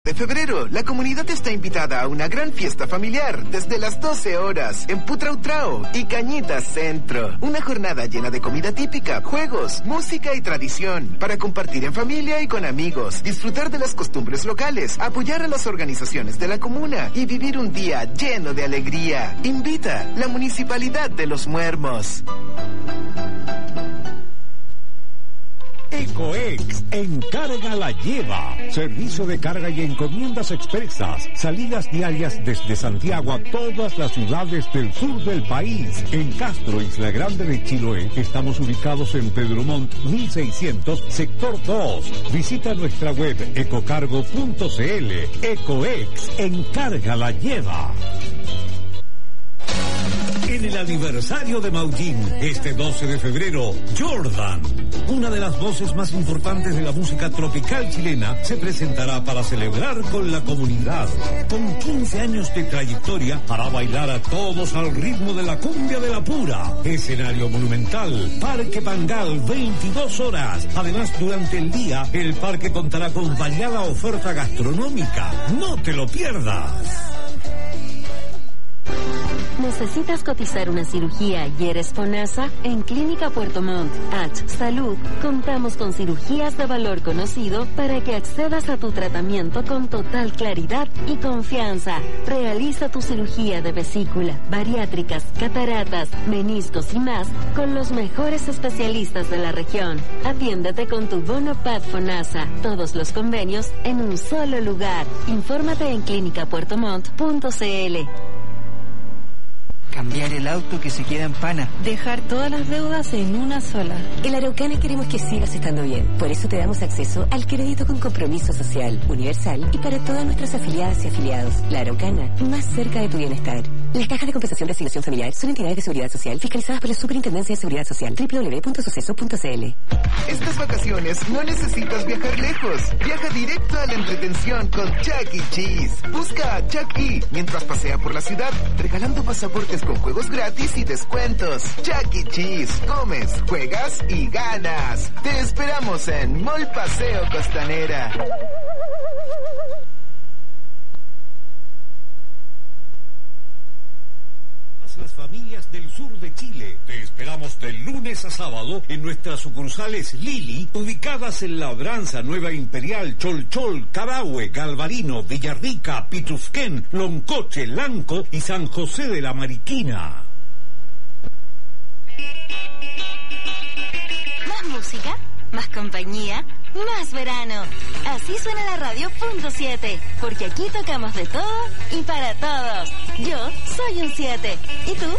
De febrero, la comunidad está invitada a una gran fiesta familiar desde las 12 horas en Putrautrao y Cañitas Centro. Una jornada llena de comida típica, juegos, música y tradición para compartir en familia y con amigos, disfrutar de las costumbres locales, apoyar a las organizaciones de la comuna y vivir un día lleno de alegría. Invita la Municipalidad de Los Muermos. Ecoex, encarga la lleva. Servicio de carga y encomiendas expresas. Salidas diarias desde Santiago a todas las ciudades del sur del país. En Castro, Isla Grande de Chiloé, estamos ubicados en Pedro Montt, 1600, sector 2. Visita nuestra web ecocargo.cl. Ecoex, encarga la lleva. En el aniversario de Maullín, este 12 de febrero, Jordan, una de las voces más importantes de la música tropical chilena, se presentará para celebrar con la comunidad. Con 15 años de trayectoria, hará bailar a todos al ritmo de la cumbia de la pura. Escenario monumental, Parque Pangal, 22 horas. Además, durante el día, el parque contará con variada oferta gastronómica. ¡No te lo pierdas! ¿Necesitas cotizar una cirugía y eres FONASA? En Clínica Puerto Montt, Salud, contamos con cirugías de valor conocido para que accedas a tu tratamiento con total claridad y confianza. Realiza tu cirugía de vesícula, bariátricas, cataratas, meniscos y más con los mejores especialistas de la región. Atiéndete con tu bono PAD FONASA. Todos los convenios en un solo lugar. Infórmate en clinicapuertomont.cl. Cambiar el auto que se queda en pana. Dejar todas las deudas en una sola. En La Araucana queremos que sigas estando bien. Por eso te damos acceso al crédito con compromiso social, universal y para todas nuestras afiliadas y afiliados. La Araucana, más cerca de tu bienestar. Las cajas de compensación de asignación familiar son entidades de seguridad social fiscalizadas por la Superintendencia de Seguridad Social. www.suceso.cl. Estas vacaciones no necesitas viajar lejos. Viaja directo a la entretención con Chuck E. Cheese. Busca a Chuck E. mientras pasea por la ciudad, regalando pasaportes con juegos gratis y descuentos. Chuck E. Cheese. Comes, juegas y ganas. Te esperamos en Mall Paseo Costanera. Las familias del sur de Chile. Te esperamos de lunes a sábado en nuestras sucursales Lili, ubicadas en Labranza, Nueva Imperial, Cholchol, Carahue, Galvarino, Villarrica, Pitrufquén, Loncoche, Lanco y San José de la Mariquina. Más música, más compañía, más verano. Así suena la radio .7, porque aquí tocamos de todo y para todos. Yo soy un 7. ¿Y tú?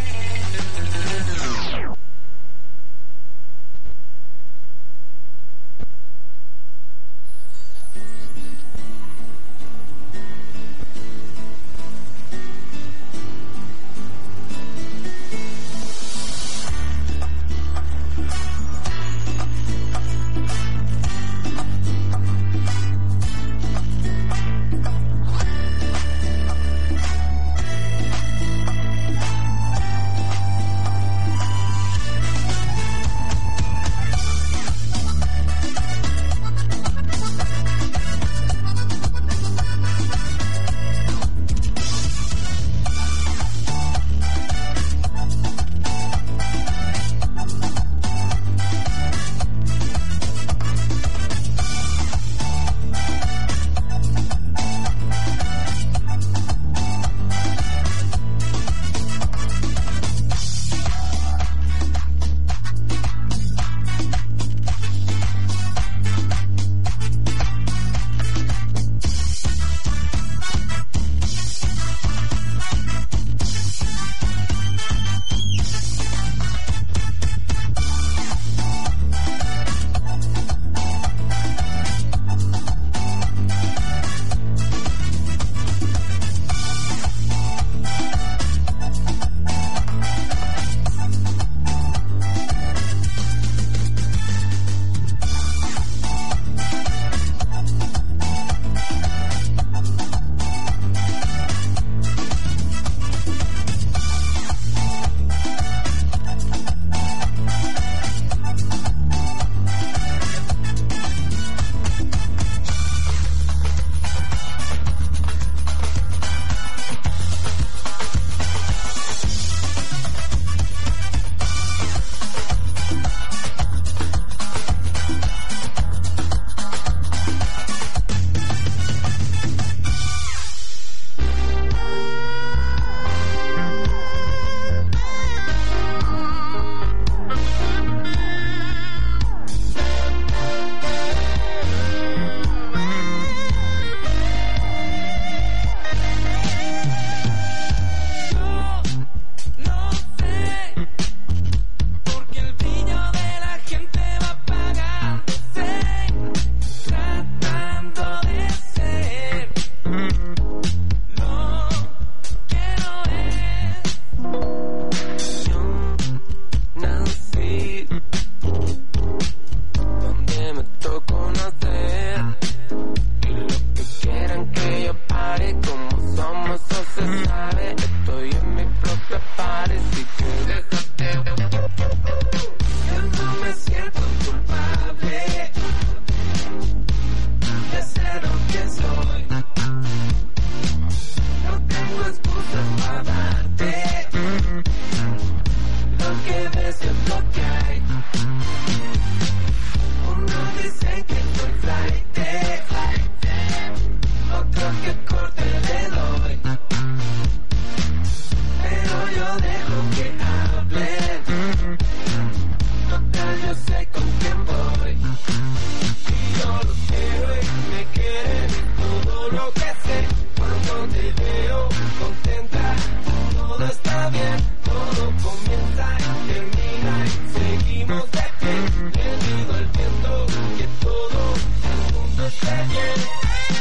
te veo contenta, todo está bien, todo comienza y termina y seguimos de pie. Le digo al viento que todo el mundo esté bien.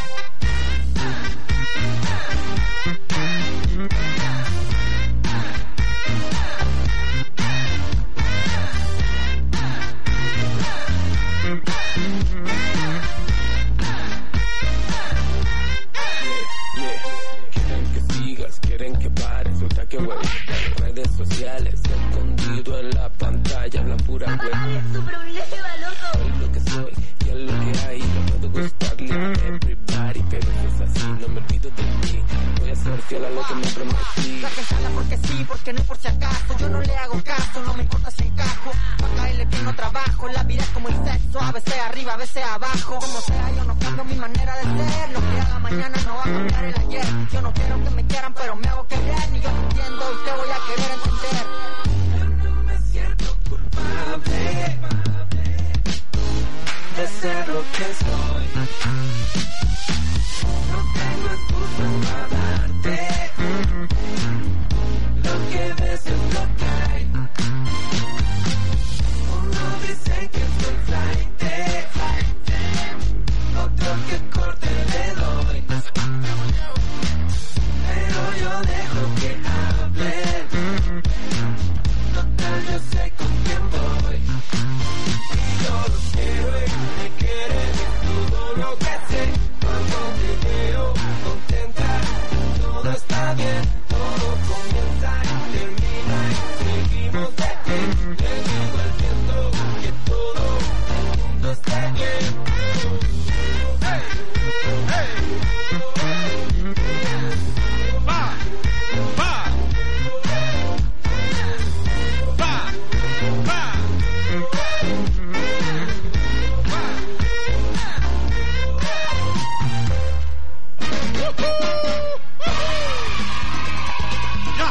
Quieren que sigas, quieren que pares, otra que web. Redes sociales, escondido en la pantalla, hablan pura web. Es tu problema, loco. Soy lo que soy y es lo que hay. No puedo gustarle a everybody, pero eso es así, no me olvido de ti. Voy a ser fiel a lo que me prometí. La que jala porque sí, porque no por si acaso. Yo no le hago caso, no me importa si encajo. Pa' caerle bien no trabajo. La vida es como el sexo, a veces arriba, a veces abajo. Como sea, yo no cambio mi manera de ser. Lo que haga mañana no va a cambiar el ayer. Yo no quiero que me quieran, pero me hago querer. Ni yo te entiendo y te voy a querer entender. Yo no me siento culpable de ser lo que soy. No tengo excusas para darte. Lo que ves es lo que hay. Uno dice que soy flight, otro que corte le doy. Pero yo dejo que hablen. Total, yo sé con quién voy. Y yo los quiero y me quieren. Es todo lo que sé. Cuando te veo contenta, todo está bien. Todo comienza y termina y seguimos de pie. Le digo al viento que todo el mundo esté bien. Hey, hey. Va, va, va, va. Ya,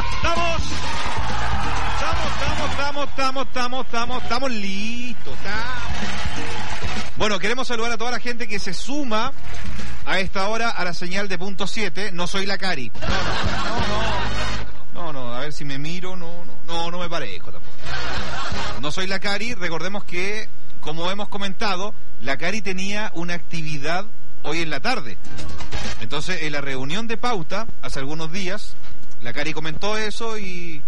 estamos listos. Bueno, queremos saludar a toda la gente que se suma a esta hora a la señal de punto 7. No soy la Cari. No, a ver si me miro. No me parezco tampoco. No soy la Cari. Recordemos que, como hemos comentado, la Cari tenía una actividad hoy en la tarde. Entonces, en la reunión de pauta, hace algunos días, la Cari comentó eso y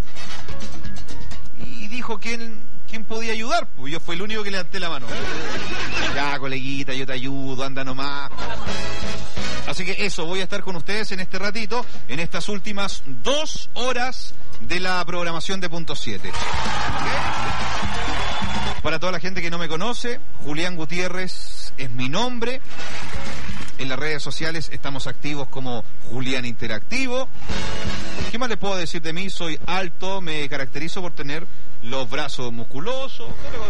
dijo quién podía ayudar. Pues yo fui el único que levanté la mano. Ya, coleguita, yo te ayudo, anda nomás. Así que eso, voy a estar con ustedes en este ratito, en estas últimas 2 horas de la programación de punto 7. ¿Okay? Para toda la gente que no me conoce, Julián Gutiérrez es mi nombre. En las redes sociales estamos activos como Julián Interactivo. ¿Qué más les puedo decir de mí? Soy alto, me caracterizo por tener los brazos musculosos.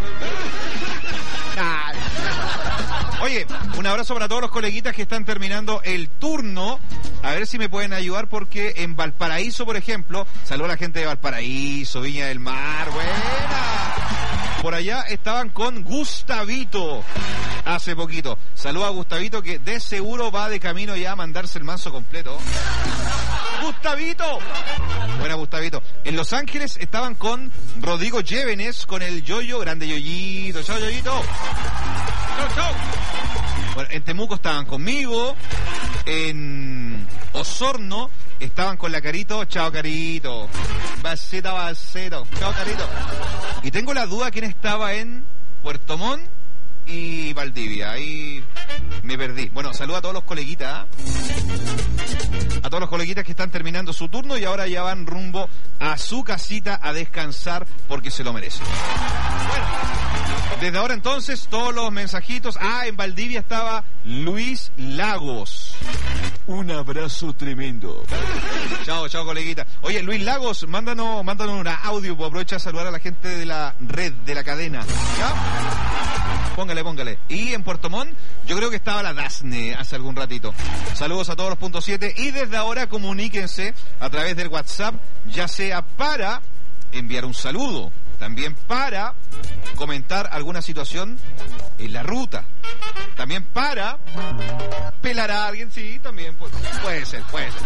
Oye, un abrazo para todos los coleguitas que están terminando el turno. A ver si me pueden ayudar porque en Valparaíso, por ejemplo, saludo a la gente de Valparaíso, Viña del Mar, buena. Por allá estaban con Gustavito hace poquito. Saludo a Gustavito que de seguro va de camino ya a mandarse el manso completo. ¡Gustavito! Buena, Gustavito. En Los Ángeles estaban con Rodrigo Llévenes, con el Yoyo, grande Yoyito. ¡Chao, Yoyito! ¡Chao, chao! Bueno, en Temuco estaban conmigo. En Osorno estaban con la Carito. ¡Chao, Carito! Baseta, baseta. ¡Chao, Carito! Y tengo la duda quién estaba en Puerto Montt y Valdivia. Ahí me perdí. Bueno, saludo a todos los coleguitas. A todos los coleguitas que están terminando su turno y ahora ya van rumbo a su casita a descansar porque se lo merecen. Bueno, desde ahora entonces todos los mensajitos. En Valdivia estaba Luis Lagos. Un abrazo tremendo. Chao, chao, coleguita. Oye, Luis Lagos, mándanos un audio. Aprovecha a saludar a la gente de la red, de la cadena. ¿Ya? Póngale. Y en Puerto Montt, yo creo que estaba la Dasne hace algún ratito. Saludos a todos los puntos 7 y desde ahora comuníquense a través del WhatsApp, ya sea para enviar un saludo, también para comentar alguna situación en la ruta, también para pelar a alguien, sí, también puede ser.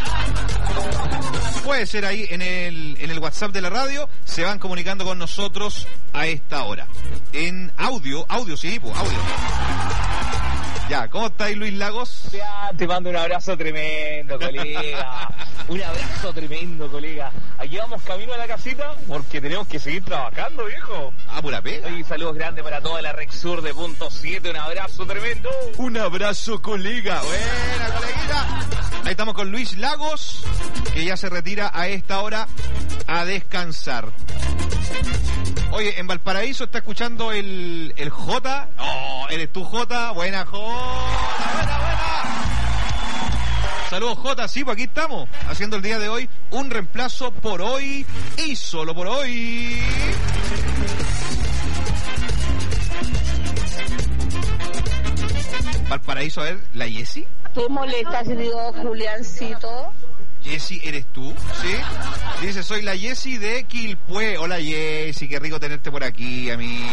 Puede ser ahí en el WhatsApp de la radio, se van comunicando con nosotros a esta hora. En audio, sí, pues audio. Ya, ¿cómo estáis, Luis Lagos? Te mando un abrazo tremendo, colega. Un abrazo tremendo, colega. Aquí vamos camino a la casita porque tenemos que seguir trabajando, viejo. Ah, pura pega. Y saludos grandes para toda la Rec Sur de Punto 7. Un abrazo tremendo. Un abrazo, colega. Buena, coleguita. Ahí estamos con Luis Lagos, que ya se retira a esta hora a descansar. Oye, en Valparaíso está escuchando el Jota. Oh, eres tú, Jota. Buena, Jota. Buena. Saludos, Jota. Sí, pues aquí estamos haciendo el día de hoy un reemplazo por hoy y solo por hoy. Valparaíso, a ver, ¿la Yesi? ¿Qué molesta si digo Juliancito? Yesi, ¿eres tú? ¿Sí? Dice, soy la Yesi de Quilpué. Hola, Yesi, qué rico tenerte por aquí, amiga.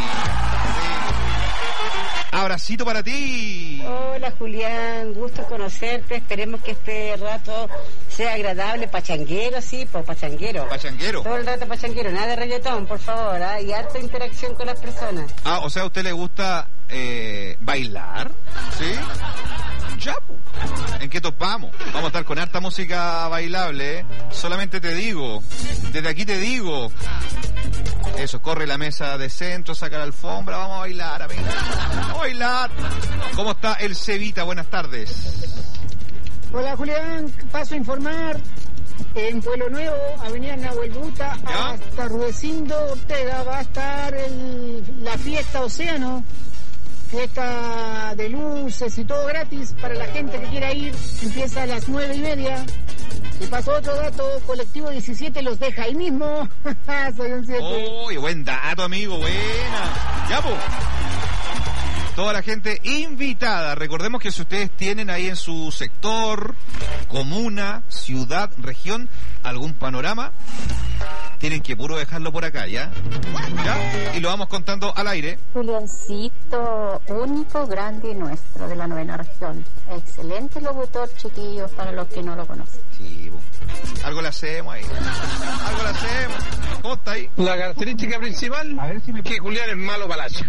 Abracito para ti. Hola, Julián, gusto conocerte. Esperemos que este rato sea agradable, pachanguero, sí, pues pachanguero. Pachanguero. Todo el rato pachanguero, nada de reggaetón, por favor, ¿eh? Y harta interacción con las personas. Ah, o sea, ¿a usted le gusta bailar? ¿Sí? Ya, ¿en qué topamos? Vamos a estar con harta música bailable, ¿eh? Solamente te digo, desde aquí te digo, eso, corre la mesa de centro, saca la alfombra, vamos a bailar, amigo. Vamos a bailar. ¿Cómo está el Cevita? Buenas tardes. Hola, Julián, paso a informar. En Pueblo Nuevo, Avenida Nahuel Buta, hasta Rudecindo Ortega, va a estar la fiesta Océano. Fiesta de luces y todo gratis para la gente que quiera ir. Empieza a las 9:30. Y pasó otro dato, colectivo 17 los deja ahí mismo. Soy un 7. Uy, buen dato, amigo, buena. Ya, pues. Toda la gente invitada. Recordemos que si ustedes tienen ahí en su sector, comuna, ciudad, región, algún panorama, tienen que puro dejarlo por acá, ¿ya? ¿Ya? Y lo vamos contando al aire. Juliancito, único, grande y nuestro de la 9ª región. Excelente locutor, chiquillos, para los que no lo conocen. Sí, algo le hacemos ahí. Algo le hacemos. ¿Cómo está ahí? La característica principal, que Julián es malo para la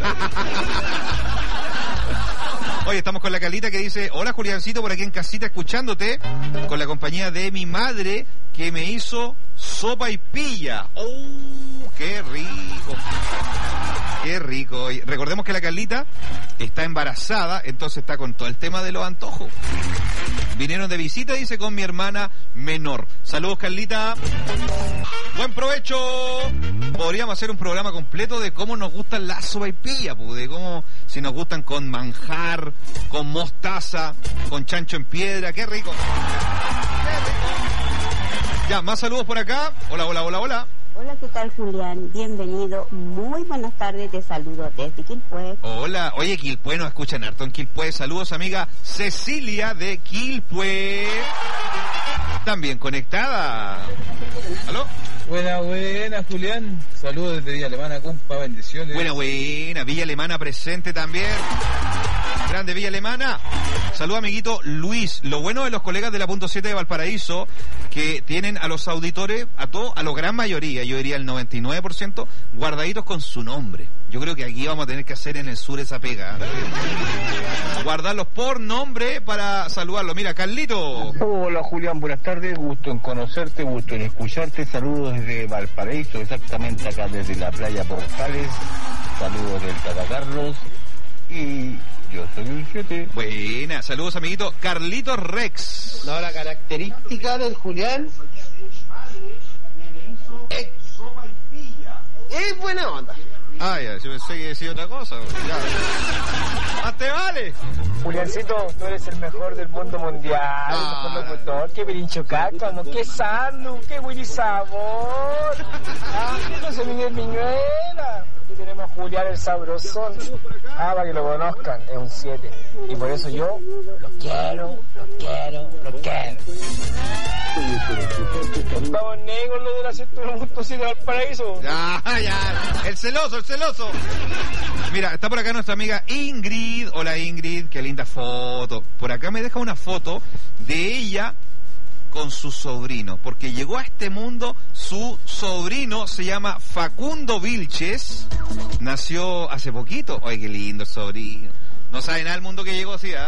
Oye, estamos con la Carlita que dice, hola, Juliancito, por aquí en casita escuchándote, con la compañía de mi madre que me hizo sopa y pilla. ¡Oh, qué rico! Qué rico. Y recordemos que la Carlita está embarazada, entonces está con todo el tema de los antojos. Vinieron de visita, dice, con mi hermana menor. Saludos, Carlita. Buen provecho. Podríamos hacer un programa completo de cómo nos gustan las sopaipillas, de cómo, si nos gustan con manjar, con mostaza, con chancho en piedra. Qué rico. Qué rico. Ya, más saludos por acá. Hola. Hola, ¿qué tal, Julián? Bienvenido, muy buenas tardes, te saludo desde Quilpué. Hola, oye, Quilpué, nos escuchan harto en Quilpué. Saludos, amiga Cecilia de Quilpué. También conectada. ¿Aló? Buena, Julián. Saludos desde Villa Alemana, compa, bendiciones. Buena, Villa Alemana presente también. Grande Villa Alemana. Saludos, amiguito Luis. Lo bueno de los colegas de la Punto 7 de Valparaíso, que tienen a los auditores, a la gran mayoría, yo diría el 99%, guardaditos con su nombre. Yo creo que aquí vamos a tener que hacer en el sur esa pega. Guardarlos por nombre para saludarlos. Mira, Carlito. Hola, Julián, buenas tardes. Gusto en conocerte, gusto en escucharte. Saludos desde Valparaíso, exactamente acá desde la playa Portales. Saludos del Tata Carlos. Y yo soy un 7. Buena, saludos, amiguito Carlitos Rex. No, la característica del Julián es buena onda. Ah, ya, yo pensé que decía otra cosa. Ya. ¡Más te vale! Juliancito, tú eres el mejor del mundo mundial, el mejor locutor, qué birincho cácamo, qué sano, qué Willy Sabor. José Miguel Viñuela. Aquí tenemos a Julián el Sabrosón. Para que lo conozcan, es un 7. Y por eso yo lo quiero. Vamos negro lo de la 101.7 de Valparaíso. Ya. El celoso. Mira, está por acá nuestra amiga Ingrid. Hola Ingrid, qué linda foto. Por acá me deja una foto de ella con su sobrino, porque llegó a este mundo su sobrino, se llama Facundo Vilches, nació hace poquito. Ay, qué lindo el sobrino. No sabe nada del mundo que llegó, sí, ¿eh?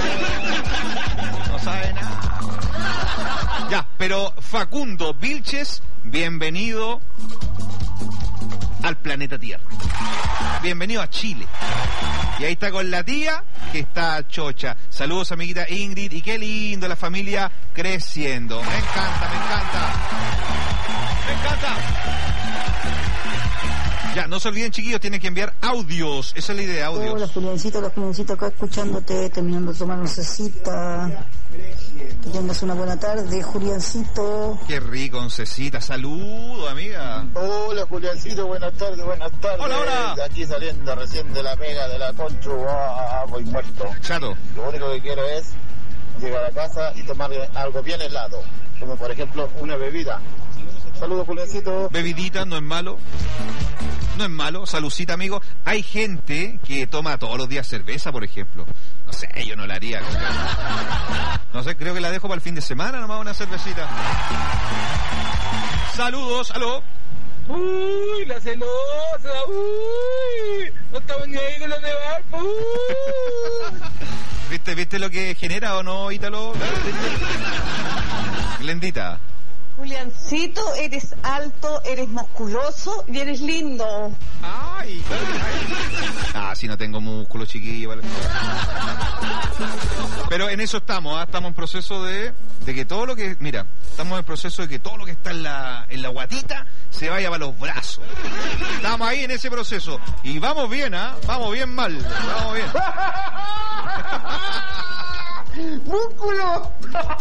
No sabe nada. Ya, pero Facundo Vilches, bienvenido al planeta Tierra. Bienvenido a Chile. Y ahí está con la tía, que está chocha. Saludos, amiguita Ingrid. Y qué lindo la familia creciendo. Me encanta. Ya, no se olviden, chiquillos, tienen que enviar audios. Esa es la idea, audios. Hola, Juliancito, acá escuchándote, terminando de tomar una cecita. Que tengas una buena tarde, Juliancito. Qué rico, oncecita. Saludos, amiga. Hola, Juliancito, buenas tardes. Hola. De aquí saliendo recién de la pega de la Conchu, voy muerto. Chato. Lo único que quiero es llegar a casa y tomar algo bien helado, como por ejemplo una bebida. Saludos, Juliancito. Bebidita, no es malo. Salucita, amigo. Hay gente que toma todos los días cerveza, por ejemplo. No sé, yo no la haría. No sé, creo que la dejo para el fin de semana nomás, una cervecita. Saludos, aló. Uy, la celosa, uy. No estamos ni ahí con los de Valpo. ¿Viste lo que genera o no, Ítalo? Glendita. Juliancito, eres alto, eres musculoso y eres lindo. Ay. Si no tengo músculo, chiquillo. Vale. Pero en eso estamos, estamos en proceso de que todo lo que... Mira, estamos en proceso de que todo lo que está en la guatita se vaya para los brazos. Estamos ahí en ese proceso. Y vamos bien, vamos bien mal. Vamos bien. ¡Músculo!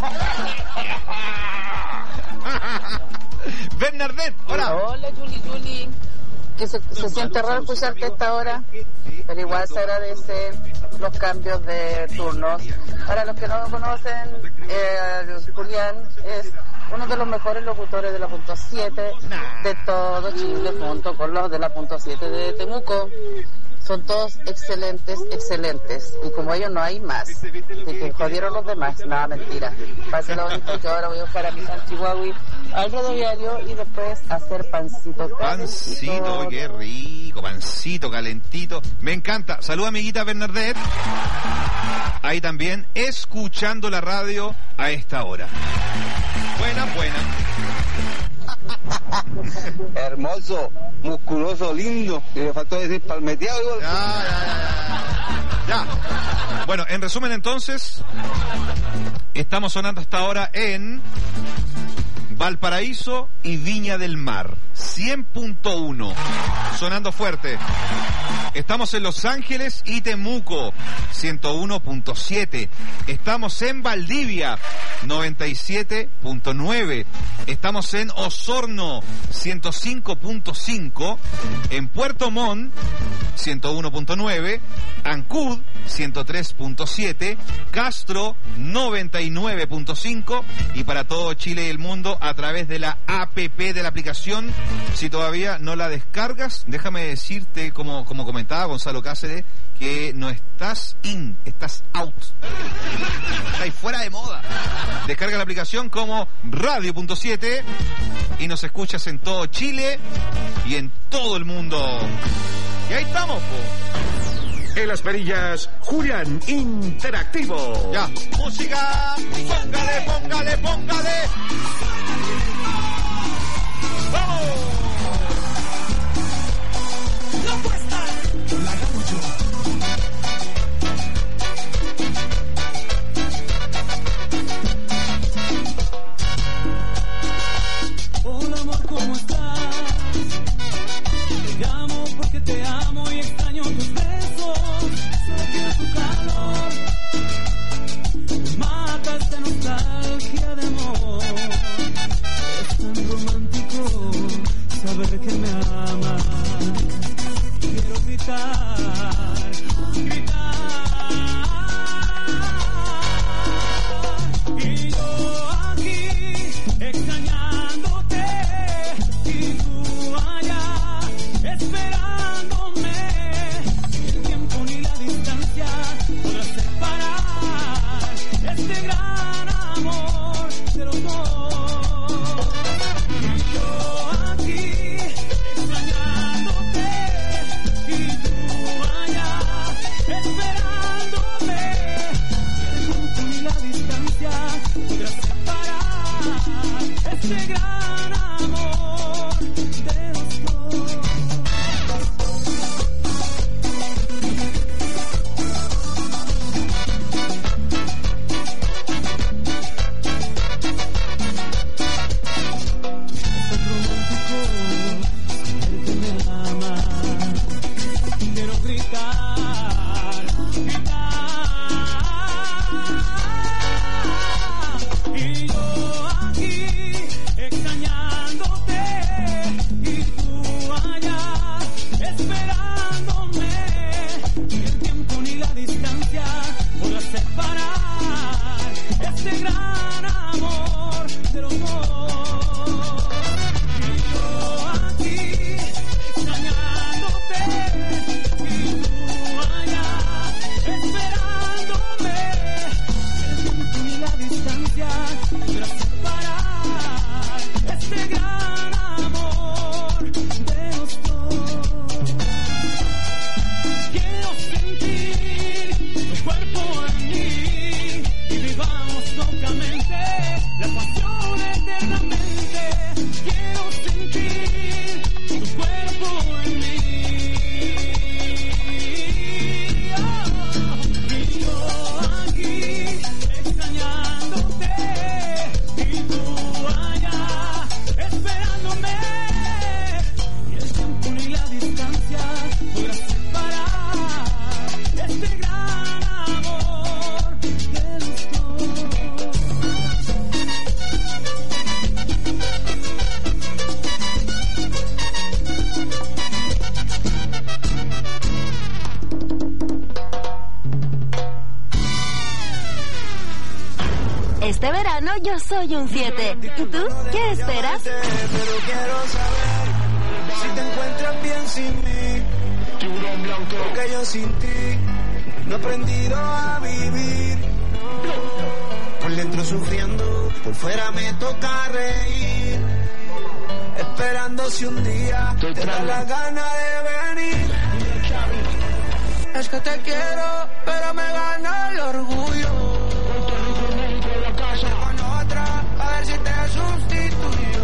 Bernadette, hola. Hola, Juli. Que se siente raro escucharte a esta hora, pero igual se agradece los cambios de turnos. Para los que no lo conocen, Julián es uno de los mejores locutores de la punto 7 de todo Chile, junto con los de la punto 7 de Temuco. Son todos excelentes. Y como ellos no hay más. De que jodieron los demás. Nada, mentira. Pásenlo bonito, que ahora voy a buscar a mi San Chihuahua al rodoviario y después hacer pancito. Pancito, qué rico. Pancito calentito. Me encanta. Saluda, amiguita Bernadette. Ahí también, escuchando la radio a esta hora. Buena. Hermoso, musculoso, lindo. Y le faltó decir palmeteado. Ya. Bueno, en resumen entonces, estamos sonando hasta ahora en Valparaíso y Viña del Mar. 100.1. Sonando fuerte. Estamos en Los Ángeles y Temuco. 101.7. Estamos en Valdivia. 97.9. Estamos en Osorno. 105.5. En Puerto Montt. 101.9. Ancud. 103.7. Castro. 99.5. Y para todo Chile y el mundo a través de la APP de la aplicación. Si todavía no la descargas, déjame decirte, como comentaba Gonzalo Cáceres, que no estás in, estás out. Estás fuera de moda. Descarga la aplicación como Radio.7 y nos escuchas en todo Chile y en todo el mundo. Y ahí estamos, po. En las perillas, Julián Interactivo. Ya, música, póngale. ¡Vamos! La apuesta, la gaucho. Hola amor, ¿cómo estás? Te llamo porque te amo y extraño tus besos. Solo quiero tu calor. Me matas de nostalgia. ese gran amor de los dos. Este verano yo soy un 7. ¿Y tú qué esperas? Pero quiero saber si te encuentras bien sin mí. Tiburón blanco. Porque yo sin ti no he aprendido a vivir. Por dentro sufriendo, por fuera me toca reír. Esperando si un día te da la gana de venir. Es que te quiero, pero me gana el orgullo. Con otra, a ver si te sustituyo.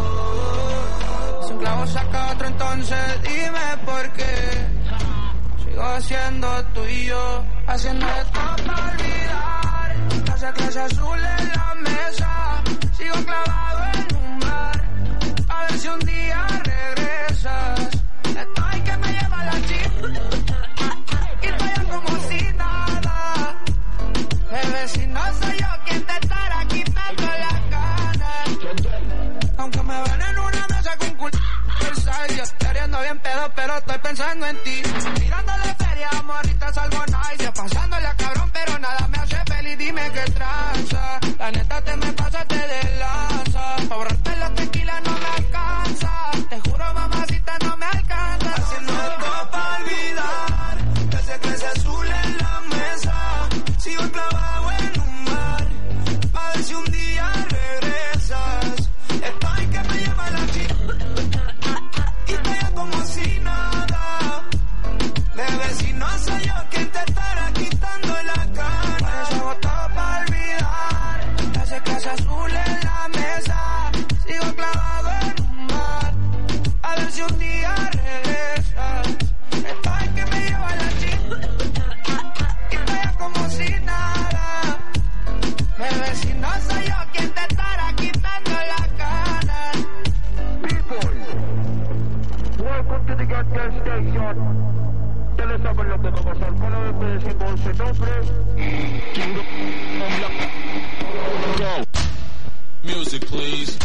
Si un clavo saca otro, entonces dime por qué. Sigo siendo tuyo, haciendo esto para olvidar. Esa clase azul en la mesa, sigo clavado en un bar. A ver si un día regresas. Estoy que me lleva la chica y estoy como si nada. Bebé, si no soy yo quien te estará quitando la gana. Aunque me ven en una mesa con culo yo queriendo bien pedo, pero estoy pensando en ti. Tirándole feria, morrita, salgo nice. Pasándole a cabrón, pero nada me hace feliz. Dime qué tranza. La neta te me pasaste de lanza. Pa' borrarte los tequilas no me alcanza. Te juro, mamacita, no me alcanza. Haciendo esto pa' olvidar. Ese clase azul en la mesa. Sigo clavado en un mar. A ver si un día regresas. Estoy que me lleva la chica. Y estoy como si nada. Bebé, si no soy yo quien te estará quitando la gana. Por eso hago todo pa' olvidar. Ese clase azul en la mesa. Sigo clavado en un mar. A ver si un día regresas. Estoy que me lleva la chica. Y estoy como si nada. Bebé, si no soy yo quien te estará quitando la gana. Welcome to the gas station. Ya le saben lo que va a pasar. Cada vez que decimos ese nombre. Music, please.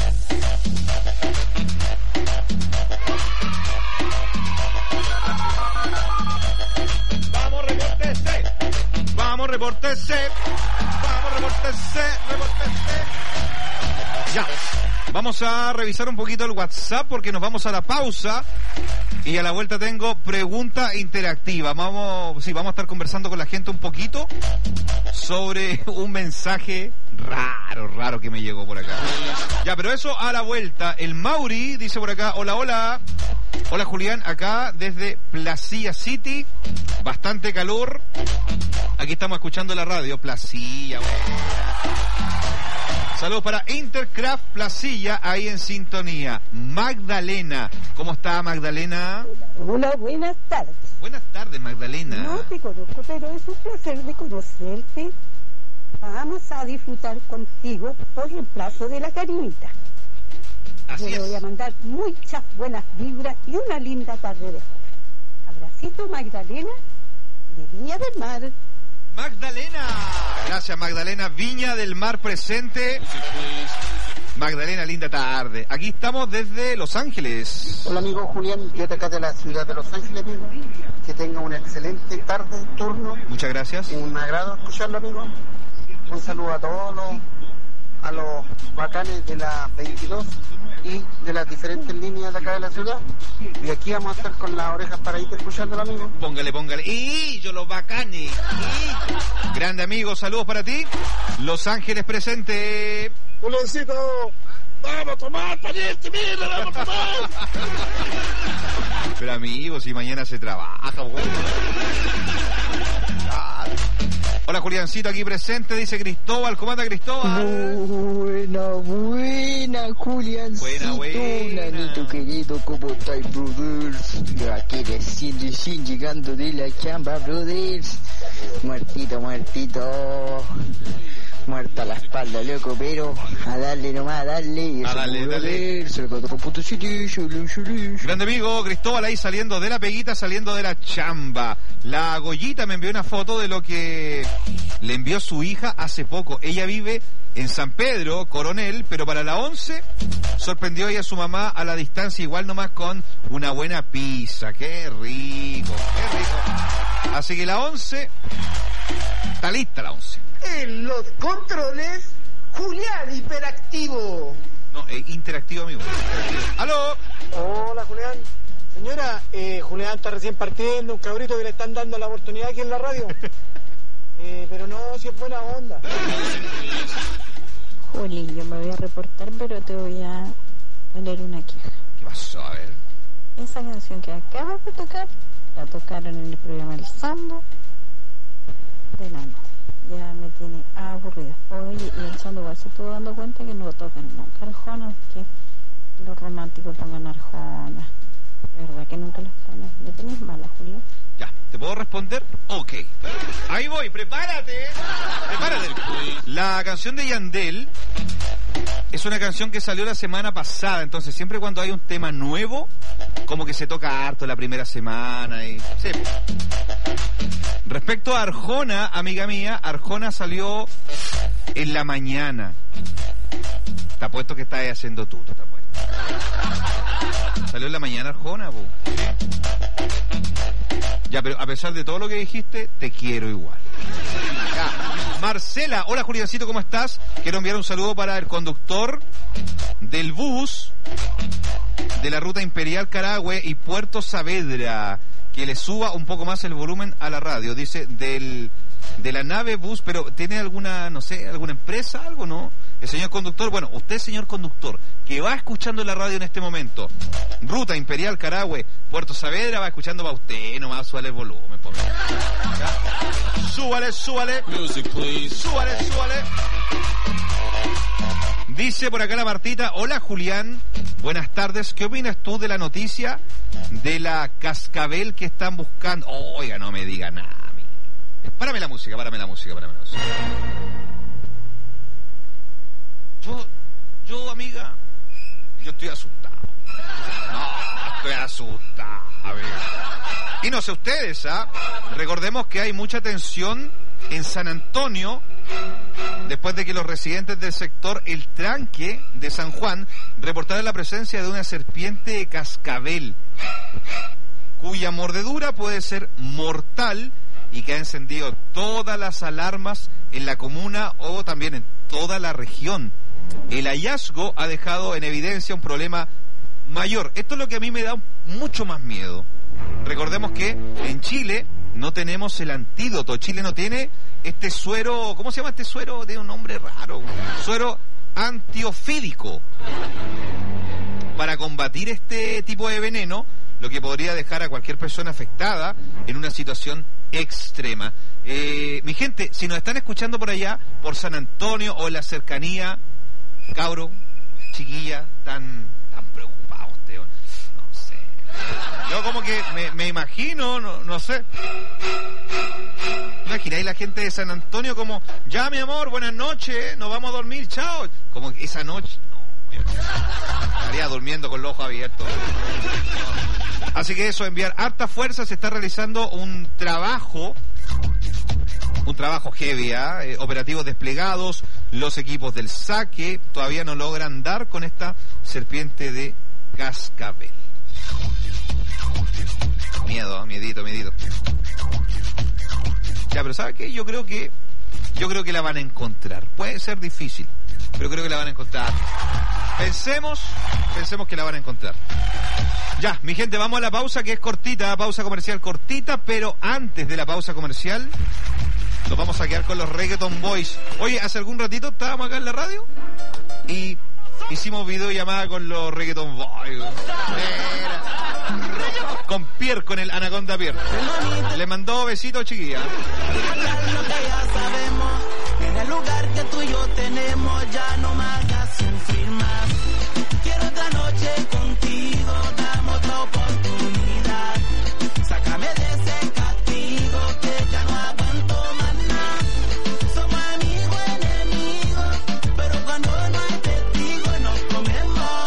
Vamos, repórtese. Vamos, repórtese. Vamos, repórtese. Repórtese. Ya. Vamos a revisar un poquito el WhatsApp porque nos vamos a la pausa y a la vuelta tengo pregunta interactiva. Vamos a estar conversando con la gente un poquito sobre un mensaje raro que me llegó por acá. Ya, pero eso a la vuelta. El Mauri dice por acá, hola, hola. Hola Julián, acá desde Placilla City, bastante calor. Aquí estamos escuchando la radio, Placilla. Saludos para Intercraft Placilla, ahí en sintonía. Magdalena, ¿cómo está Magdalena? Hola, buenas tardes. Buenas tardes, Magdalena. No te conozco, pero es un placer de conocerte. Vamos a disfrutar contigo por reemplazo de la Karinita. Así Yo le es. voy a mandar muchas buenas vibras y una linda tarde de juego. Abracito, Magdalena, de Viña del Mar. Magdalena. Gracias, Magdalena. Viña del Mar presente. Magdalena, linda tarde. Aquí estamos desde Los Ángeles. Hola amigo Julián, yo te acá de la ciudad de Los Ángeles, amigo. Que tenga una excelente tarde, turno. Muchas gracias. Un agrado escucharlo, amigo. Un saludo a todos los bacanes de la 22 y de las diferentes líneas de acá de la ciudad. Y aquí vamos a estar con las orejas paraditas escuchándolo, amigo. Póngale. Y yo los bacanes. Grande amigo, saludos para ti. Los Ángeles presente. Juliancito, vamos a tomar, pariente, mira, vamos a tomar. Pero amigo, si mañana se trabaja, güey. Hola Juliancito, aquí presente, dice Cristóbal. ¿Cómo anda Cristóbal? Buena, Juliancito. Buena. Nanito querido, ¿cómo estáis, brothers? Aquí recién llegando de la chamba, brothers. Muertito. Muerta la espalda, loco, pero a darle nomás, a darle. Dale. Grande amigo, Cristóbal ahí saliendo de la peguita, saliendo de la chamba. La Goyita me envió una foto de lo que le envió su hija hace poco. Ella vive en San Pedro, Coronel, pero para la 11 sorprendió ella a su mamá a la distancia, igual nomás con una buena pizza. Qué rico. Así que la 11, está lista la 11. En los controles, Julián hiperactivo. No, interactivo, amigo. ¡Aló! Hola, Julián. Señora, Julián está recién partiendo, un cabrito que le están dando la oportunidad aquí en la radio. Pero no, si es buena onda. Juli, yo me voy a reportar, pero te voy a leer una queja. ¿Qué pasó? A ver. Esa canción que acabas de tocar, la tocaron en el programa El Sando. Delante. Ya me tiene aburrida. Oye, y el Sando igual se estuvo dando cuenta que no tocan nunca Arjona, que los románticos pongan Arjona. ¿Verdad que nunca los ponen? ¿Le tenés mala, Julio? Ya, ¿te puedo responder? Ok. Ahí voy, prepárate. La canción de Yandel es una canción que salió la semana pasada, entonces siempre cuando hay un tema nuevo, como que se toca harto la primera semana y... Sí. Respecto a Arjona, amiga mía, Arjona salió en la mañana. Te apuesto que estás haciendo tú, te apuesto. Salió en la mañana Arjona, po. Ya, pero a pesar de todo lo que dijiste, te quiero igual. Ya. Marcela, hola Juliancito, ¿cómo estás? Quiero enviar un saludo para el conductor del bus de la ruta Imperial Carahue y Puerto Saavedra, que le suba un poco más el volumen a la radio. Dice de la nave bus, pero ¿tiene alguna, no sé, alguna empresa, algo, no? El señor conductor, bueno, usted señor conductor, que va escuchando la radio en este momento, ruta Imperial Carahue, Puerto Saavedra, va escuchando para usted, nomás súbale el volumen, por favor. Súbale. Music, please. Súbale. Dice por acá la Martita, hola Julián, buenas tardes, ¿qué opinas tú de la noticia de la cascabel que están buscando? Oiga, no me diga nada. Párame la música. Yo, amiga, yo estoy asustado. Amiga. Y no sé ustedes, recordemos que hay mucha tensión en San Antonio después de que los residentes del sector El Tranque de San Juan reportaron la presencia de una serpiente cascabel cuya mordedura puede ser mortal y que ha encendido todas las alarmas en la comuna o también en toda la región. El hallazgo ha dejado en evidencia un problema mayor. Esto es lo que a mí me da mucho más miedo. Recordemos que en Chile no tenemos el antídoto. Chile no tiene este suero, ¿cómo se llama este suero? Tiene un nombre raro. Suero antiofídico para combatir este tipo de veneno, lo que podría dejar a cualquier persona afectada en una situación extrema. Mi gente, si nos están escuchando por allá, por San Antonio o en la cercanía, cabro, chiquilla, tan preocupado usted, no sé. Yo como que me imagino, no sé. Imagináis la gente de San Antonio como, ya mi amor, buenas noches, nos vamos a dormir, chao. Como que esa noche, no, estaría durmiendo con los ojos abiertos. Así que eso, enviar harta fuerza, se está realizando un trabajo heavy, operativos desplegados, los equipos del saque todavía no logran dar con esta serpiente de cascabel. Miedito. Ya, pero ¿sabe qué? Yo creo que la van a encontrar. Puede ser difícil, pero creo que la van a encontrar. Pensemos que la van a encontrar. Ya, mi gente, vamos a la pausa, que es cortita, pausa comercial cortita, pero antes de la pausa comercial nos vamos a quedar con los Reggaeton Boys. Oye, hace algún ratito estábamos acá en la radio y hicimos videollamada con los Reggaeton Boys. Con Pierre, con el Anaconda Pierre. Le mandó besitos, chiquilla. En el lugar que tú y yo tenemos, ya no me hagas sufrir más. Quiero otra noche contigo, dame otra oportunidad. Sácame de ese castigo que ya no aguanto más nada. Somos amigos, enemigos, pero cuando no hay testigos nos comemos.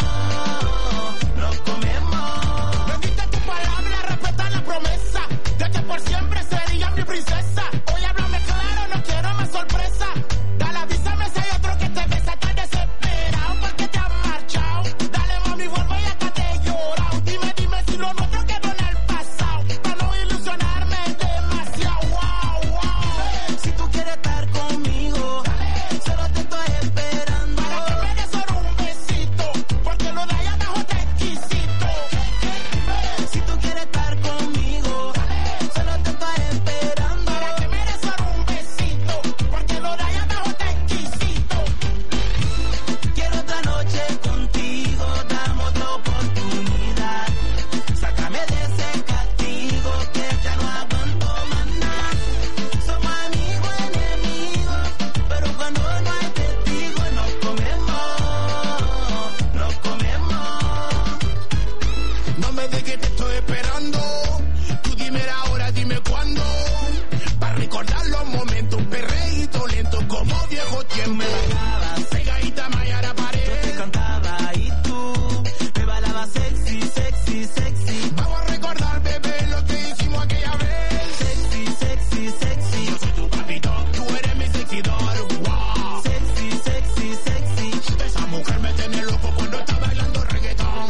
Me diste tu palabra, respeta la promesa de que por siempre serías mi princesa. Hoy háblame claro, no quiero más sorpresa. Dale, avísame si hay otro que te besa. Estás desesperado porque te has marchado. Dale, mami, vuelve y hasta te he llorado. Dime si lo nuestro quedó en el pasado, para no ilusionarme demasiado. Wow. Si tú quieres estar conmigo, solo te estoy esperando. Para que me des solo un besito, porque lo de allá abajo está exquisito. Si tú quieres estar conmigo, solo te estoy esperando. Para que me des solo un besito, porque lo de allá abajo está exquisito. Quiero otra noche contigo, dame otra oportunidad. Sácame de ese castigo que ya no aguanto más nada. Somos amigos, enemigos, pero cuando no hay testigos nos comemos. No me digas que te estoy esperando. Tú dime la hora, dime cuándo. Para recordar los momentos, un perreíto lento como viejo tiempo. Me bailabas pegadita maya a la pared. Yo te cantaba y tú me bailabas sexy. Vamos a recordar, bebé, lo que hicimos aquella vez. Sexy. Yo soy tu papito, tú eres mi sexidor. Wow. Sexy. Esa mujer me tiene loco cuando está bailando reggaetón.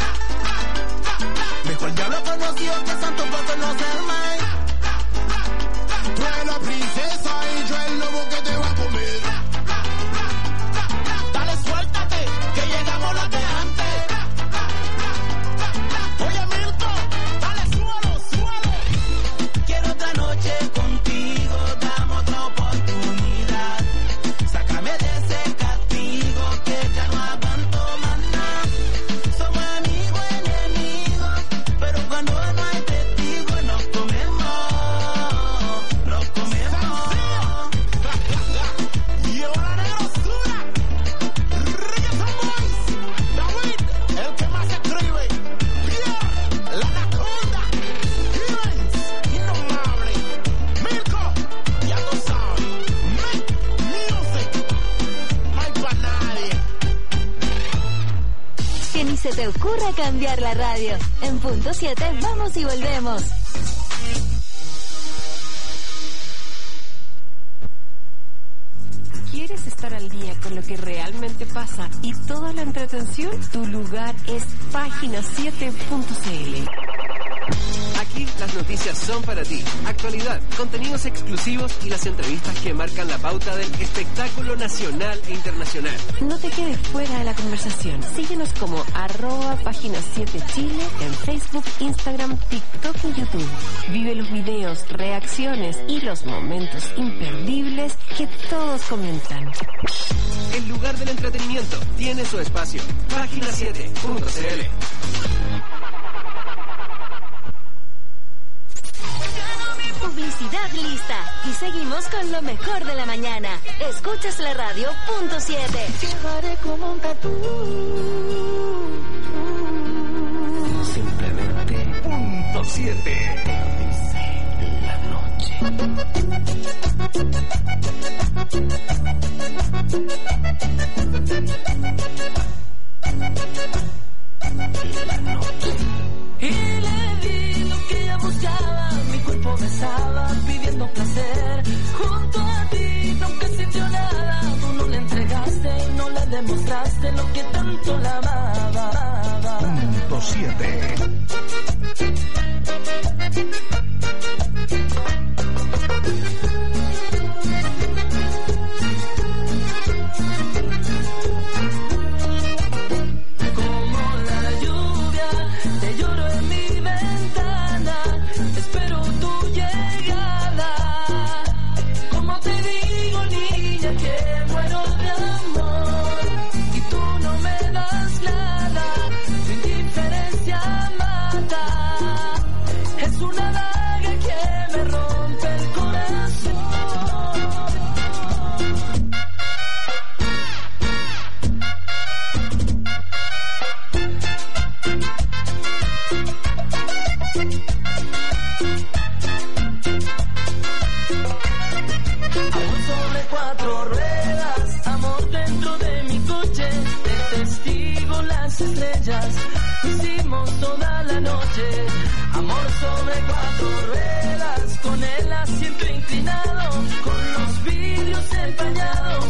Mejor diablo conocido que santo por conocerme. Tú eres la princesa y yo el lobo que te va a comer. Dale, suéltate, que llegamos los de antes. Oye, Mirko, dale, suelo. Quiero otra noche contigo, dame otra oportunidad. Sácame de ese castigo que ya no aguanto más nada. Somos amigos, enemigos, pero cuando no hay testigos nos comemos. Y ahora negrosura, Reggaeton Boys, David, el que más escribe, Pierre, la Anaconda, Evans, Innomable, Mirko, ya lo sabes, Make Music, no hay pa' nadie. Que ni se te ocurra cambiar la radio. En punto 7 vamos y volvemos. ¿Quieres estar al día con lo que realmente pasa y toda la entretención? Tu lugar es página7.cl. Aquí las noticias son para ti. Actualidad, contenidos exclusivos y las entrevistas que marcan la pauta del espectáculo nacional e internacional. No te quedes fuera de la conversación. Síguenos como @página7chile en Facebook, Instagram, TikTok y YouTube. Vive los videos, reacciones y los momentos imperdibles que todos comentan. El lugar del entretenimiento tiene su espacio. Página7.cl. Publicidad Unidad lista. Y seguimos con lo mejor de la mañana. Escuchas la radio .7. Llevaré como un tatú. Simplemente .7. La noche. Y le di lo que ella buscaba, mi cuerpo besaba pidiendo placer. Junto a ti nunca sintió nada, tú no le entregaste y no le demostraste lo que tanto la amaba. .7. Estrellas, hicimos toda la noche. Amor sobre 4 ruedas, con el asiento inclinado, con los vidrios empañados.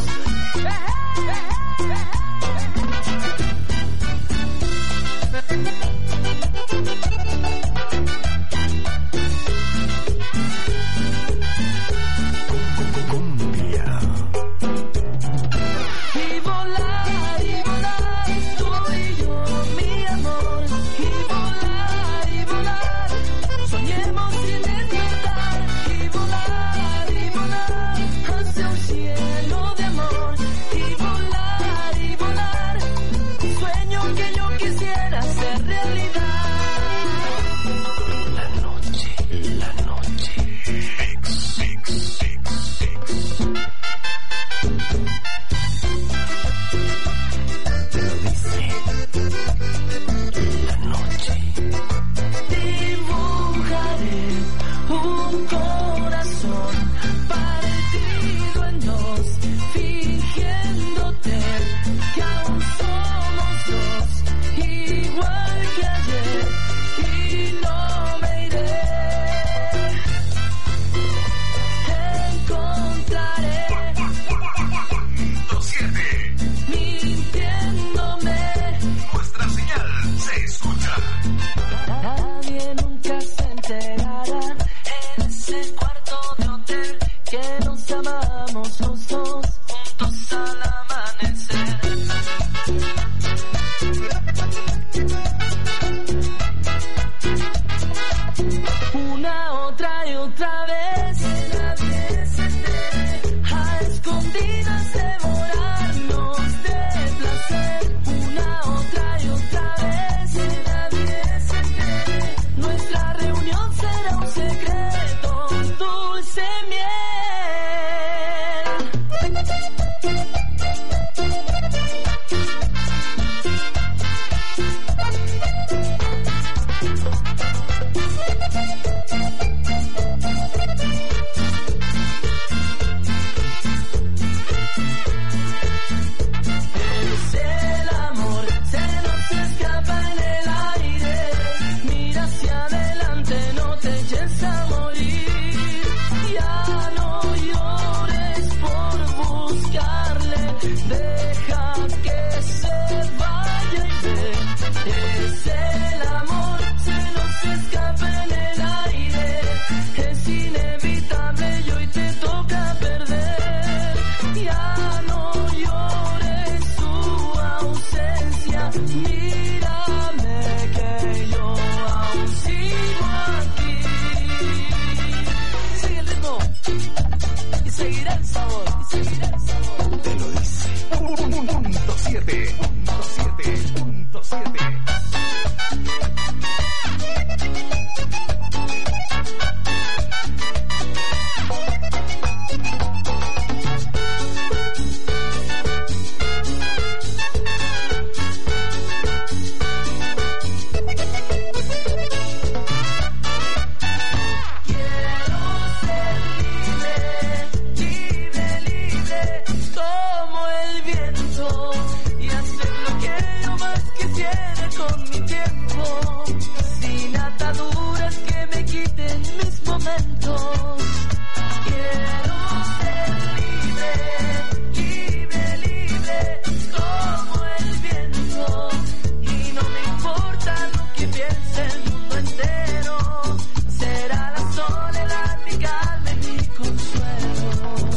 es que tiene con mi tiempo, sin ataduras que me quiten mis momentos. Quiero ser libre, libre, libre, como el viento, y no me importa lo que piense el mundo entero. Será la soledad mi calma y mi consuelo.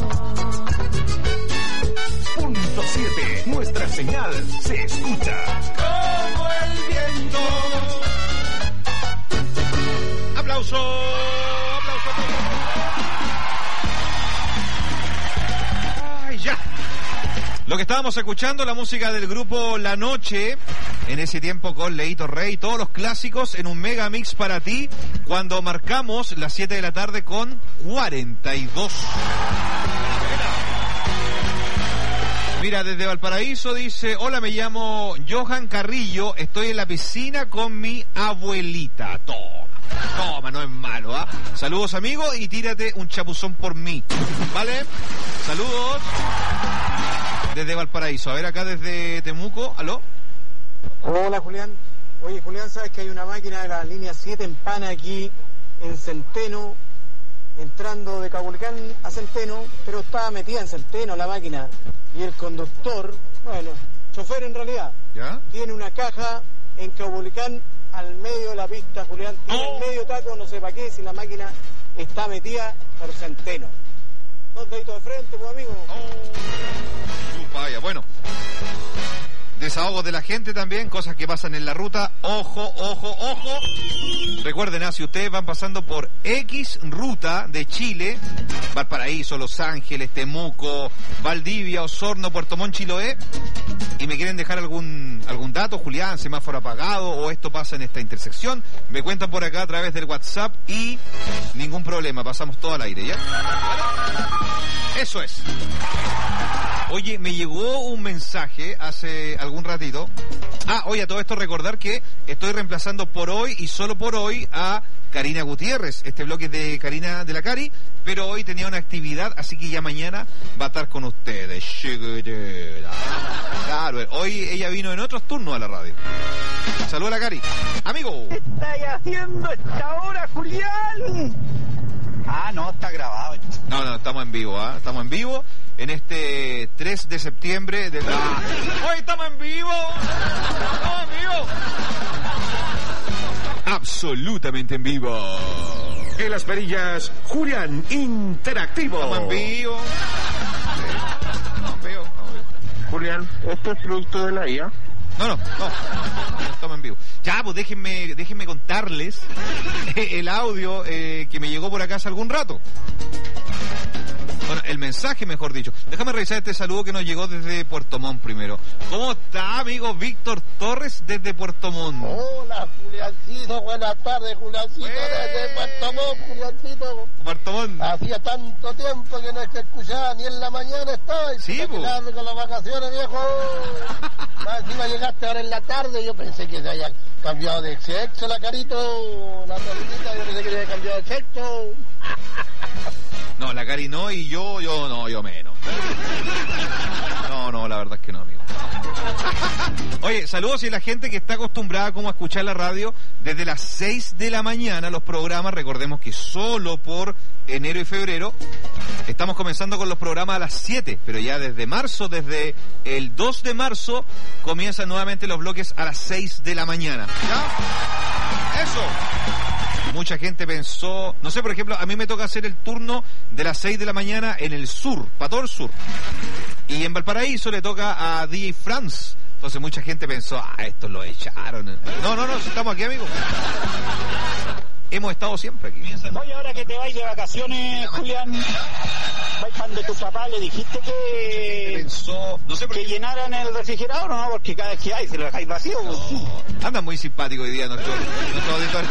Punto 7. Nuestra señal se escucha Como el viento. ¡Aplauso! ¡Aplauso! ¡Ay, ya! Lo que estábamos escuchando, la música del grupo La Noche, en ese tiempo con Leito Rey, todos los clásicos en un mega mix para ti, cuando marcamos las 7 de la tarde con 42. Mira, desde Valparaíso dice: hola, me llamo Johan Carrillo, estoy en la piscina con mi abuelita. Toma, no es malo, ¿ah? Saludos, amigo, y tírate un chapuzón por mí, ¿vale? Saludos desde Valparaíso. A ver, acá desde Temuco, ¿aló? Hola, Julián. Oye, Julián, ¿sabes que hay una máquina de la línea 7 en Pana aquí en Centeno, entrando de Cabulicán a Centeno, pero estaba metida en Centeno la máquina, y el conductor, bueno, chofer en realidad, ¿ya? Tiene una caja en Cabulicán al medio de la pista, Julián, tiene el medio taco, no sé para qué, si la máquina está metida por Centeno. Dos deditos de frente, pues, amigo. Vaya, bueno. Desahogos de la gente también, cosas que pasan en la ruta. Ojo, ojo, ojo. Recuerden, si ustedes van pasando por X ruta de Chile, Valparaíso, Los Ángeles, Temuco, Valdivia, Osorno, Puerto Montt, Chiloé, y me quieren dejar algún dato, Julián, semáforo apagado, o esto pasa en esta intersección, me cuentan por acá a través del WhatsApp y ningún problema, pasamos todo al aire, ¿ya? Eso es. Oye, me llegó un mensaje hace algún ratito. Oye, a todo esto recordar que estoy reemplazando por hoy y solo por hoy a Karina Gutiérrez. Este bloque es de Karina de la Cari, pero hoy tenía una actividad, así que ya mañana va a estar con ustedes. Claro, hoy ella vino en otros turnos a la radio. Saludos a la Cari. Amigo. ¿Qué estáis haciendo esta hora, Julián? No, está grabado. No, estamos en vivo, estamos en vivo en este 3 de septiembre de la... ¡Hoy estamos en vivo! ¡Estamos en vivo! Absolutamente en vivo. En las perillas, Julián Interactivo. Estamos en vivo. Julián, ¿esto es producto de la IA? No, estamos en vivo. Ya, pues déjenme contarles el audio que me llegó por acá hace algún rato. Bueno, el mensaje, mejor dicho. Déjame revisar este saludo que nos llegó desde Puerto Montt primero. ¿Cómo está, amigo Víctor Torres desde Puerto Montt? Hola, Juliancito. Buenas tardes, Juliancito. Desde Puerto Montt, Juliancito. Puerto Montt. Hacía tanto tiempo que no te escuchaba, ni en la mañana estaba. Sí, pues. Con las vacaciones, viejo. Más encima llegaste ahora en la tarde. Yo pensé que se haya cambiado de sexo la Carito. La Carita, yo pensé que se había cambiado de sexo. No, la Cari no, y yo menos. No, la verdad es que no, amigo. Oye, saludos a la gente que está acostumbrada como a escuchar la radio desde las 6 de la mañana, los programas. Recordemos que solo por enero y febrero estamos comenzando con los programas a las 7, pero ya desde marzo, desde el 2 de marzo, comienzan nuevamente los bloques a las 6 de la mañana. ¿Ya? Eso. Mucha gente pensó, no sé, por ejemplo, a mí me toca hacer el turno de las 6 de la mañana en el sur, para todo el sur. Y en Valparaíso le toca a DJ France. Entonces mucha gente pensó, estos lo echaron. No, estamos aquí, amigos. Hemos estado siempre aquí. Oye, ahora que te vais de vacaciones, Julián, vais pan de tu papá, le dijiste que que llenaran el refrigerador, ¿no? Porque cada vez que hay se lo dejáis vacío. Anda muy simpático hoy día nuestro auditor.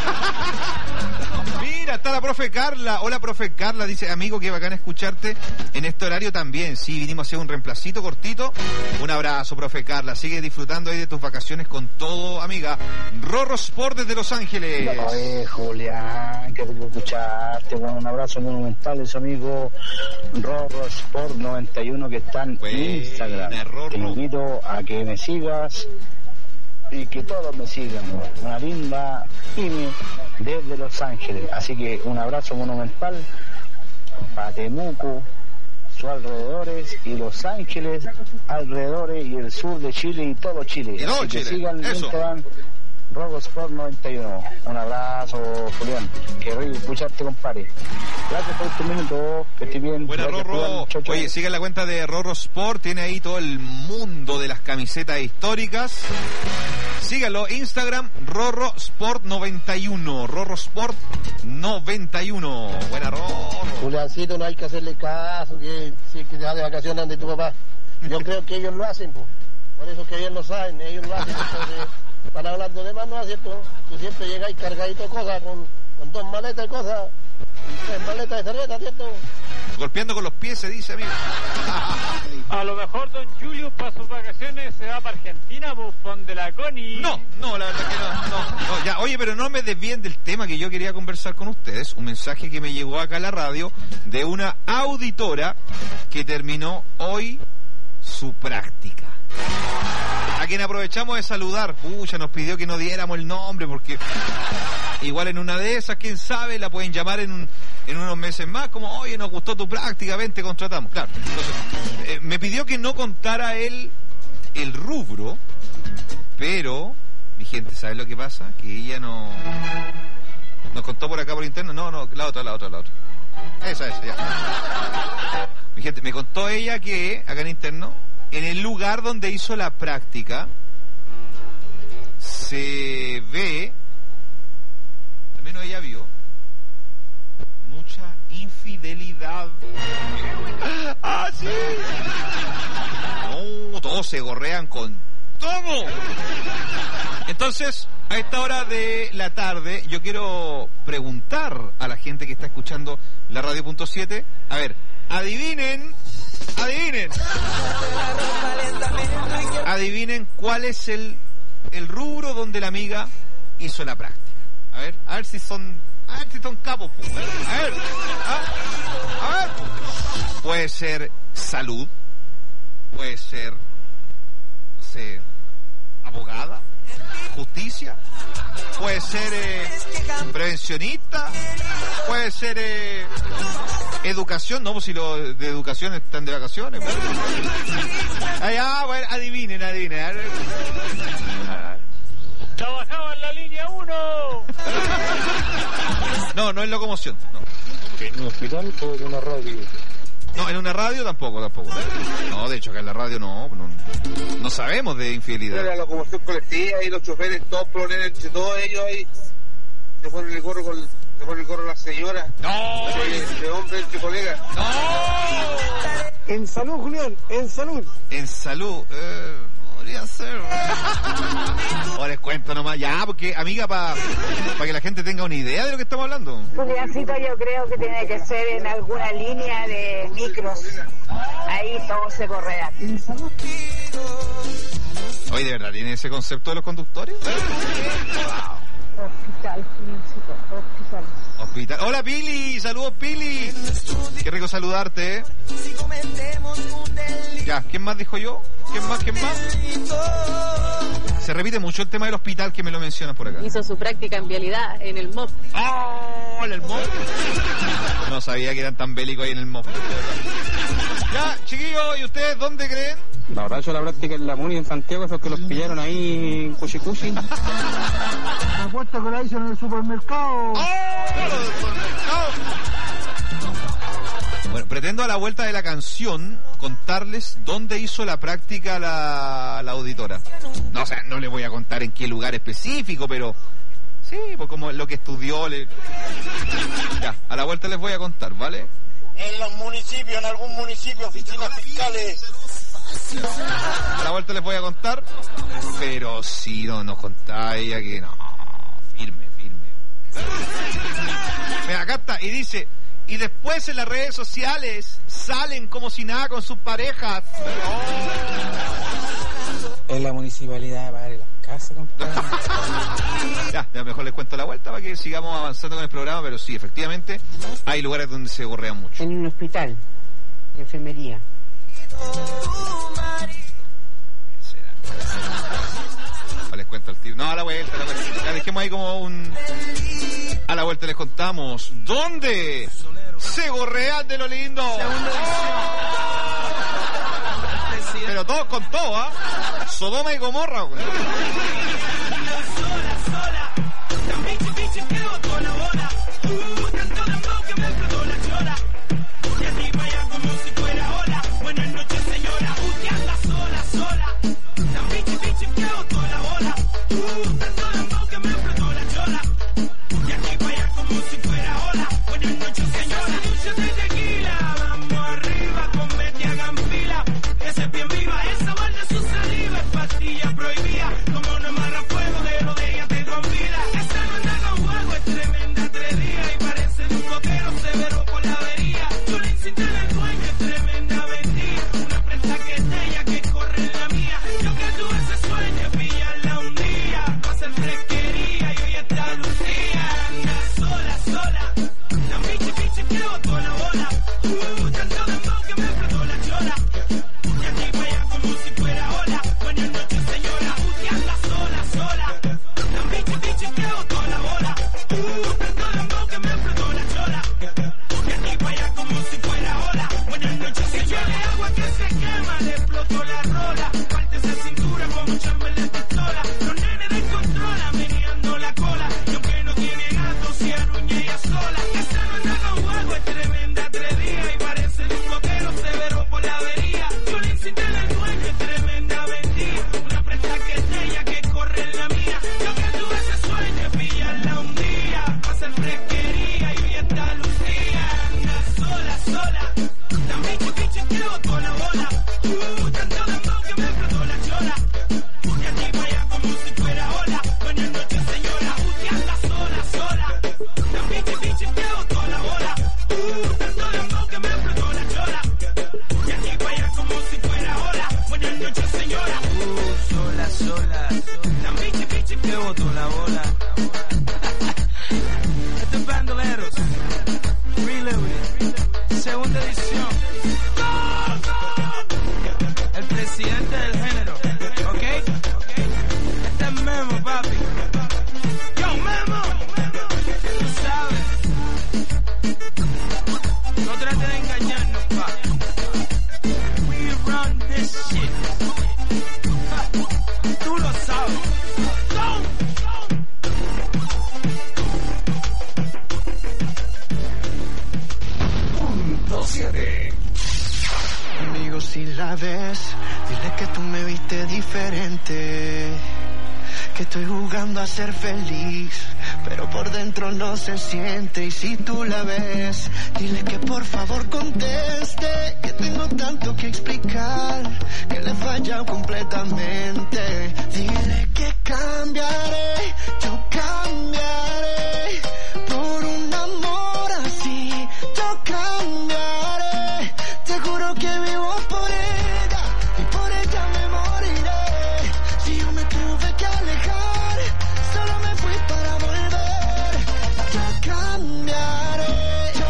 Mira, está la profe Carla. Hola, profe Carla. Dice, amigo, qué bacán escucharte en este horario también. Sí, vinimos a hacer un reemplacito cortito. Un abrazo, profe Carla. Sigue disfrutando ahí de tus vacaciones con todo, amiga. Rorro Sport desde Los Ángeles. Oye, Julián, qué rico escucharte. Bueno, un abrazo monumental a ese amigo Rorro Sport 91 que está en Instagram. Te invito a que me sigas y que todos me sigan. Una linda Ime desde Los Ángeles. Así que un abrazo monumental para Temuco, sus alrededores, y Los Ángeles alrededores, y el sur de Chile y todo Chile. Y todo Así que Chile, sigan eso. Instagram, Robosport 91. Un abrazo, Julián. Qué rico escucharte, compadre. Gracias por este minuto. Que estés bien. Buena, Gracias, Rorro. Julián. Chau, chau. Oye, sigan la cuenta de Rorro Sport. Tiene ahí todo el mundo de las camisetas históricas. Síganlo. Instagram, Rorro Sport 91. Rorro Sport 91. Buena, Rorro. Juliancito, no hay que hacerle caso, que si que te vas de vacaciones de tu papá. Yo creo que ellos lo hacen, po. Por eso que ellos lo saben, ellos lo hacen. Entonces, para hablando de más, no es cierto. Tú siempre llegáis cargadito de cosas, con 2 maletas de cosas, y 3 maletas de cerveza, ¿cierto? Golpeando con los pies, se dice, amigo. A lo mejor don Julio para sus vacaciones se va para Argentina, bufón de la Coni. No, la verdad que no, ya, oye, pero no me desvíen del tema que yo quería conversar con ustedes. Un mensaje que me llegó acá a la radio de una auditora que terminó hoy su práctica. A quien aprovechamos de saludar. Pucha, nos pidió que no diéramos el nombre porque igual en una de esas, quién sabe, la pueden llamar en unos meses más, como, oye, nos gustó tu práctica, ven, te contratamos. Claro, entonces, me pidió que no contara él el rubro, pero, mi gente, ¿sabe lo que pasa? Que ella nos contó por acá por interno. No, la otra. Esa, ya. Mi gente, me contó ella que, acá en interno, en el lugar donde hizo la práctica, se ve, al menos ella vio, mucha infidelidad. ¡Ah, sí! No, todos se gorrean con todo. Entonces, a esta hora de la tarde, yo quiero preguntar a la gente que está escuchando la radio.7, a ver, adivinen cuál es el rubro donde la amiga hizo la práctica. A ver si son capos, pues. A ver. Puede ser salud, puede ser, no sé, abogada, justicia, puede ser prevencionista, puede ser educación. No, pues si los de educación están de vacaciones. Pues. Bueno, adivinen. Trabajaba en la línea 1. No es locomoción. No. ¿En un hospital o en una radio? No, en una radio tampoco. No, de hecho acá en la radio no sabemos de infidelidad. La locomoción colectiva y los choferes, todos ponen entre todos ellos ahí. Se ponen el gorro a la señora. No. De hombre, entre colegas. No. En salud, Julián, en salud. En salud, podría ser. O les cuento nomás, ya, porque, amiga, para que la gente tenga una idea de lo que estamos hablando. Juliancito, yo creo que tiene que ser en alguna línea de micros. Ahí todo se correa. Oye, ¿de verdad tiene ese concepto de los conductores? Hospital. Hola, Pili, saludos, Pili. Qué rico saludarte, ¿eh? Ya, ¿quién más dijo yo? ¿Quién más? Se repite mucho el tema del hospital, que me lo mencionas por acá. Hizo su práctica en vialidad en el MOP. ¡Oh! ¿En el MOP? No sabía que eran tan bélicos ahí en el MOP. Ya, chiquillos, ¿y ustedes dónde creen? La verdad, yo la práctica en la MUNI en Santiago, esos que los pillaron ahí en Cuchicuchi. La puerta que la hizo en el supermercado. Bueno, pretendo a la vuelta de la canción contarles dónde hizo la práctica la auditora. No, o sea, no les voy a contar en qué lugar específico, pero sí, pues como lo que estudió. Ya, a la vuelta les voy a contar, ¿vale? En los municipios, en algún municipio, oficinas fiscales. A la vuelta les voy a contar, pero si no nos contáis ya que no, firme. Mira, acá está, y dice, y después en las redes sociales salen como si nada con sus parejas. En la municipalidad, padre, las casas, compadre. Ya, mejor les cuento la vuelta para que sigamos avanzando con el programa, pero sí, efectivamente, hay lugares donde se gorrean mucho. En un hospital, enfermería. Les cuento el tiro. No, a la vuelta. Ya dejemos ahí como un... A la vuelta les contamos. ¿Dónde? Sego Real de lo lindo. Pero todos con todo, ¿ah? Sodoma y Gomorra, güey. Se siente y si tú la ves, dile que por favor conteste, que tengo tanto que explicar, que le he fallado completamente. Dile que cambiaré, yo cambiaré, por un amor así, yo cambiaré, te juro que vivo por ella, y por ella me moriré. Si yo me tuve que alejar, solo me fui para volver. Cambiaré yo.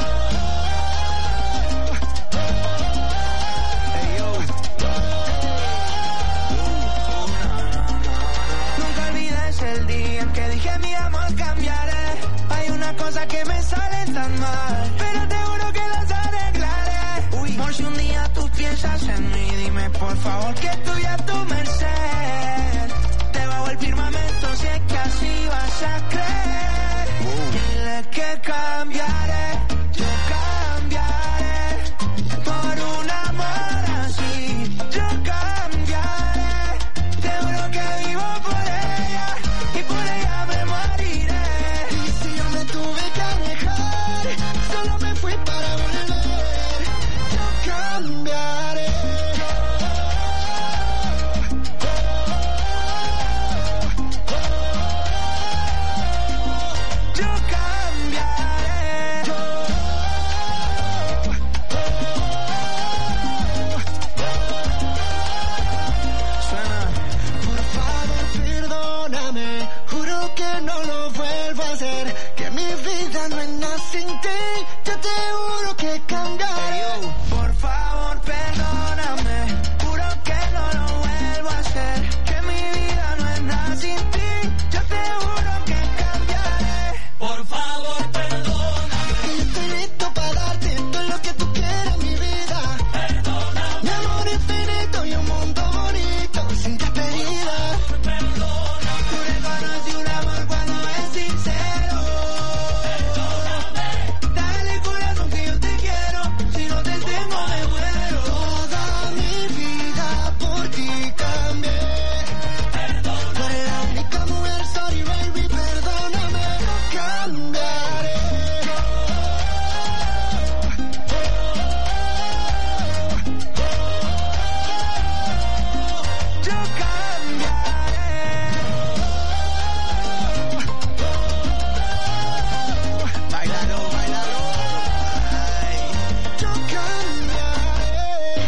Nunca olvides el día en que dije mi amor cambiaré. Hay una cosa que me sale tan mal, pero te juro que las arreglaré. Por si un día tú piensas en mí, dime por favor que estoy a tu merced. Debajo el firmamento, si es que así vas a creer. Dile que cambiaré, yo cambiaré, por un amor así, yo cambiaré, te juro que vivo por ella, y por ella me moriré. Y si yo me tuve que alejar, solo me fui para volver, yo cambiaré. Yo te juro que cambiaré. Por favor, perdóname. Juro que no lo vuelvo a hacer. Que mi vida no es nada sin Tú le conocí un amor cuando es sincero. Dale corazón que yo te quiero. Si no te tengo me muero. Toda mi vida por ti cambié. Tú eres la única mujer, sorry baby, perdóname, no cambiaré. Yo cambiaré. Bailalo, bailalo. Ay, yo cambiaré.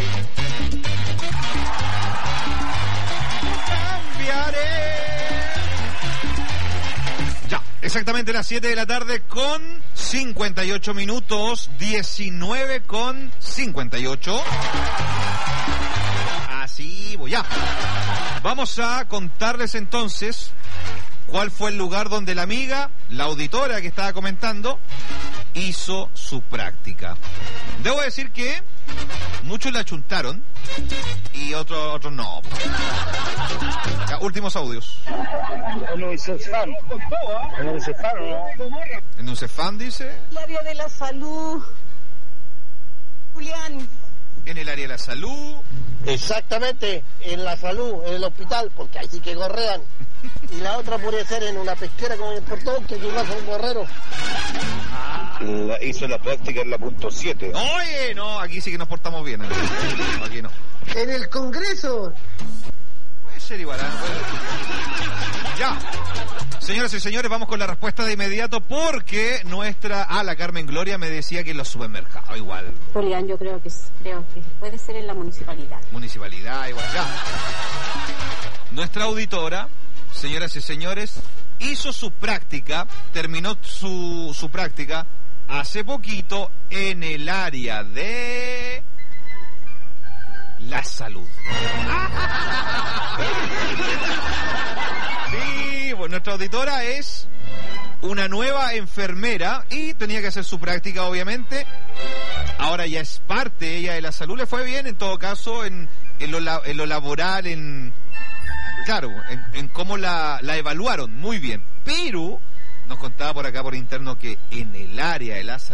Cambiaré. Ya, exactamente las 7 de la tarde con 58 minutos, 19 con 58. Así voy ya. Vamos a contarles entonces cuál fue el lugar donde la amiga, la auditora que estaba comentando, hizo su práctica. Debo decir que muchos la chuntaron y otros no. Ya, últimos audios. En un Cefam. En un Cefam, ¿no? En un Cefam, dice. El área de la salud. Julián. En el área de la salud. Exactamente, en la salud, en el hospital, porque ahí sí que gorrean. Y la otra puede ser en una pesquera como en el Portón, que aquí no son gorreros. Hizo la práctica en la punto 7. Oye, no, aquí sí que nos portamos bien. Aquí no. En el Congreso. Puede ser igual. Ya. Señoras y señores, vamos con la respuesta de inmediato porque la Carmen Gloria me decía que en los supermercados igual. Julián, yo creo que puede ser en la municipalidad. Municipalidad igual, ya. Nuestra auditora, señoras y señores, hizo su práctica, terminó su práctica hace poquito en el área de la salud. Sí, bueno, nuestra auditora es una nueva enfermera y tenía que hacer su práctica, obviamente. Ahora ya es parte ella de la salud. Le fue bien, en todo caso, en lo laboral, claro, en cómo la evaluaron, muy bien. Pero nos contaba por acá por interno que en el área de la salud